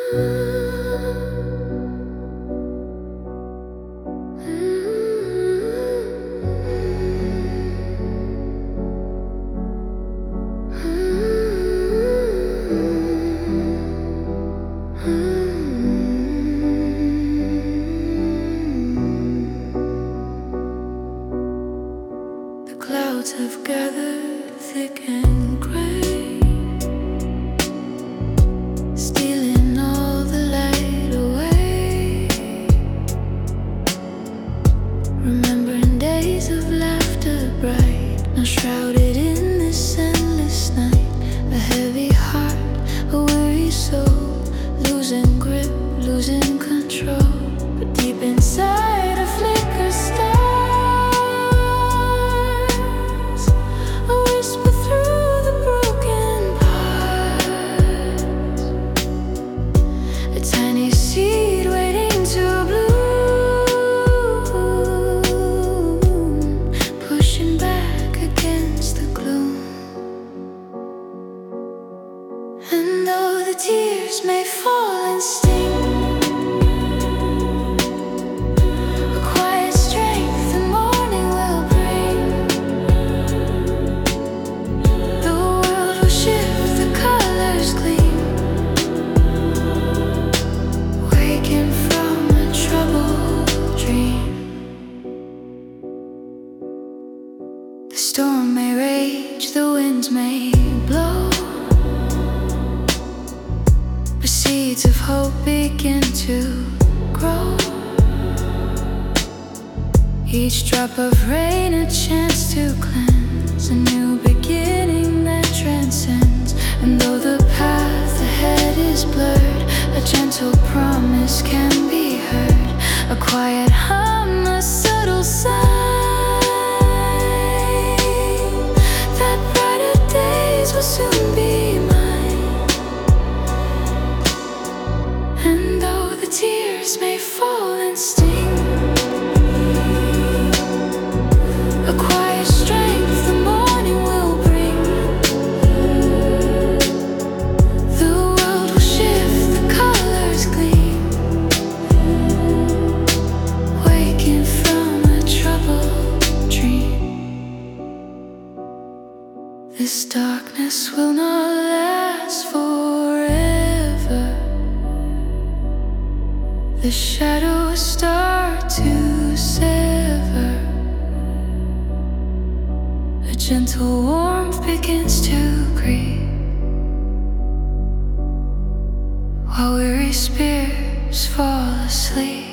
The clouds have gathered thick and gray, stealing all the light away. Remembering days of laughter bright, now shrouded in this endless night. A heavy heart, a weary soul, losing grip, losing control. But deep inside a flicker star, and though the tears may fall and sting, a quiet strength the morning will bring. The world will shift, the colors gleam, waking from a troubled dream. The storm may rage, the winds may blow, but seeds of hope begin to grow. Each drop of rain a chance to cleanse, a new beginning that transcends. And though the path ahead is blurred, a gentle promise can be heard, a quiet hum, a subtle sign that brighter days will soon be mine. And though the tears may fall and sting, a quiet strength the morning will bring. The world will shift, the colors gleam, waking from a troubled dream. This darkness will not last forever. The shadows start to sever, a gentle warmth begins to creep, while weary spirits fall asleep.